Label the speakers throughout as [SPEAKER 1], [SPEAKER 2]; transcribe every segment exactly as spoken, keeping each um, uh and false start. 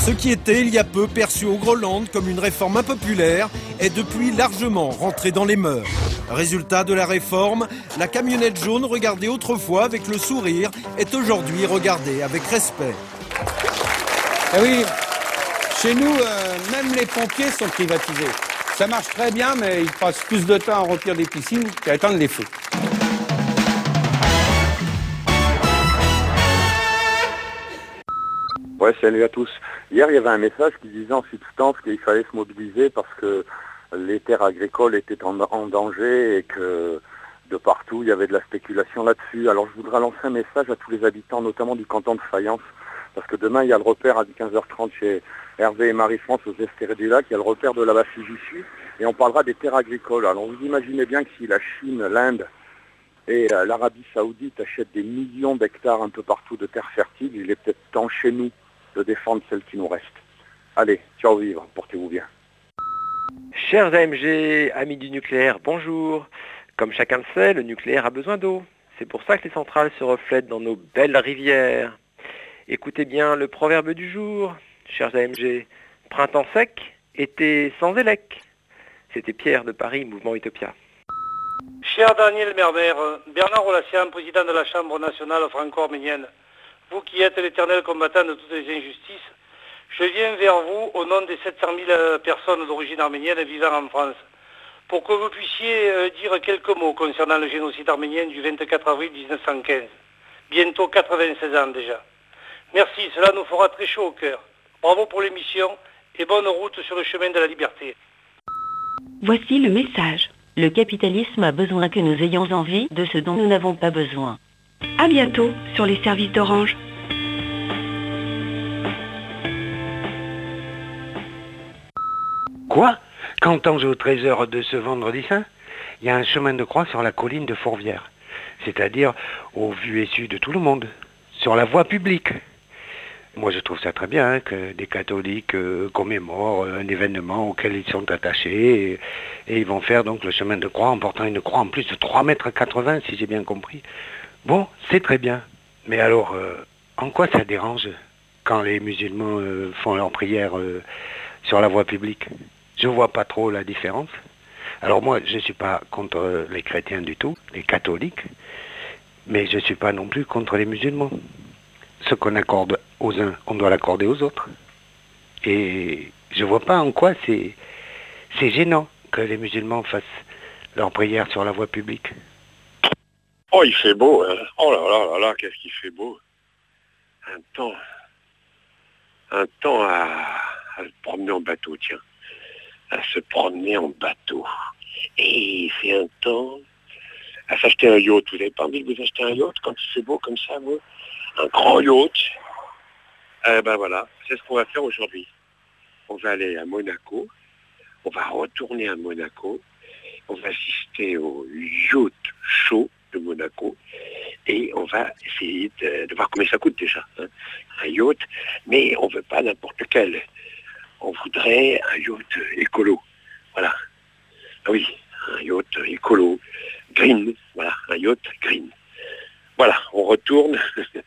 [SPEAKER 1] Ce qui était il y a peu perçu au Groenland comme une réforme impopulaire est depuis largement rentré dans les mœurs. Résultat de la réforme, la camionnette jaune regardée autrefois avec le sourire est aujourd'hui regardée avec respect.
[SPEAKER 2] Eh oui, chez nous, euh, même les pompiers sont privatisés. Ça marche très bien, mais ils passent plus de temps à remplir des piscines qu'à éteindre les feux.
[SPEAKER 3] Ouais, salut à tous. Hier, il y avait un message qui disait en substance qu'il fallait se mobiliser parce que les terres agricoles étaient en, en danger et que de partout, il y avait de la spéculation là-dessus. Alors, je voudrais lancer un message à tous les habitants, notamment du canton de Fayence, parce que demain, il y a le repère à quinze heures trente chez Hervé et Marie-France aux Estérés du Lac. Il y a le repère de la Basse-Vichy et on parlera des terres agricoles. Alors, vous imaginez bien que si la Chine, l'Inde et euh, l'Arabie Saoudite achètent des millions d'hectares un peu partout de terres fertiles, il est peut-être temps chez nous de défendre celles qui nous restent. Allez, ciao vivre, portez-vous bien.
[SPEAKER 4] Chers A M G, amis du nucléaire, bonjour. Comme chacun le sait, le nucléaire a besoin d'eau. C'est pour ça que les centrales se reflètent dans nos belles rivières. Écoutez bien le proverbe du jour, chers A M G. Printemps sec, été sans élec. C'était Pierre de Paris, Mouvement Utopia.
[SPEAKER 5] Cher Daniel Mermer, Bernard Rollassian, président de la Chambre nationale franco-arménienne, vous qui êtes l'éternel combattant de toutes les injustices, je viens vers vous au nom des sept cent mille personnes d'origine arménienne vivant en France, pour que vous puissiez dire quelques mots concernant le génocide arménien du vingt-quatre avril mille neuf cent quinze. Bientôt quatre-vingt-seize ans déjà. Merci, cela nous fera très chaud au cœur. Bravo pour l'émission et bonne route sur le chemin de la liberté.
[SPEAKER 6] Voici le message. Le capitalisme a besoin que nous ayons envie de ce dont nous n'avons pas besoin. À bientôt sur les services d'Orange.
[SPEAKER 7] Quoi? Qu'entends-je au treize heures de ce vendredi saint? Il y a un chemin de croix sur la colline de Fourvière, c'est-à-dire au vu et su de tout le monde, sur la voie publique. Moi je trouve ça très bien hein, que des catholiques euh, commémorent un événement auquel ils sont attachés et, et ils vont faire donc le chemin de croix en portant une croix en plus de trois mètres quatre-vingts si j'ai bien compris. Bon, c'est très bien, mais alors euh, en quoi ça dérange quand les musulmans euh, font leur prière euh, sur la voie publique? Je vois pas trop la différence. Alors moi je suis pas contre les chrétiens du tout, les catholiques, mais je suis pas non plus contre les musulmans. Ce qu'on accorde aux uns, on doit l'accorder aux autres. Et je vois pas en quoi c'est c'est gênant que les musulmans fassent leur prière sur la voie publique.
[SPEAKER 8] Oh, il fait beau, hein. Oh là là là là, qu'est-ce qu'il fait beau. Un temps, un temps à, à se promener en bateau, tiens. À se promener en bateau. Et il fait un temps à s'acheter un yacht. Vous avez pas envie de vous acheter un yacht quand il fait beau comme ça, vous? Un grand yacht. Eh ben voilà, c'est ce qu'on va faire aujourd'hui. On va aller à Monaco. On va retourner à Monaco. On va assister au yacht show de Monaco. Et on va essayer de, de voir combien ça coûte déjà. Hein. Un yacht, mais on ne veut pas n'importe quel. On voudrait un yacht écolo. Voilà. Ah oui, un yacht écolo. Green. Voilà, un yacht green. Voilà, on retourne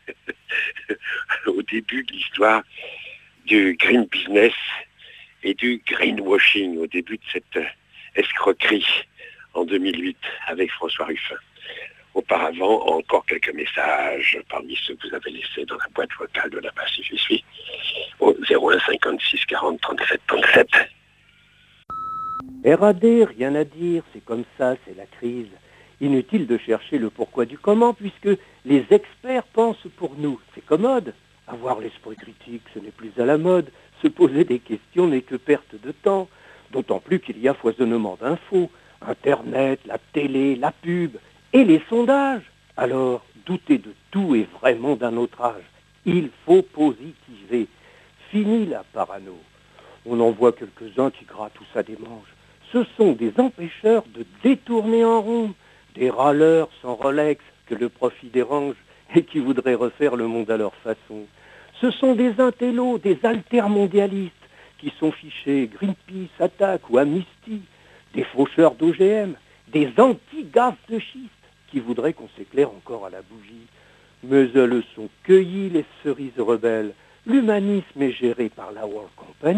[SPEAKER 8] au début de l'histoire du green business et du greenwashing, au début de cette escroquerie en deux mille huit avec François Ruffin. Auparavant, encore quelques messages parmi ceux que vous avez laissés dans la boîte vocale de la base si j'y suis, au zéro un cinquante-six quarante trente-sept trente-sept.
[SPEAKER 9] R A D, rien à dire, c'est comme ça, c'est la crise. Inutile de chercher le pourquoi du comment, puisque les experts pensent pour nous. C'est commode. Avoir l'esprit critique, ce n'est plus à la mode. Se poser des questions n'est que perte de temps. D'autant plus qu'il y a foisonnement d'infos. Internet, la télé, la pub et les sondages. Alors, douter de tout est vraiment d'un autre âge. Il faut positiver. Fini la parano. On en voit quelques-uns qui grattent où ça démange. Ce sont des empêcheurs de détourner en rond. Des râleurs sans Rolex que le profit dérange et qui voudraient refaire le monde à leur façon. Ce sont des intellos, des altermondialistes qui sont fichés Greenpeace, Attaque ou Amnesty, des faucheurs d'O G M, des anti-gaz de schiste qui voudraient qu'on s'éclaire encore à la bougie. Mais elles sont cueillies les cerises rebelles, L'humanisme est géré par la World Company.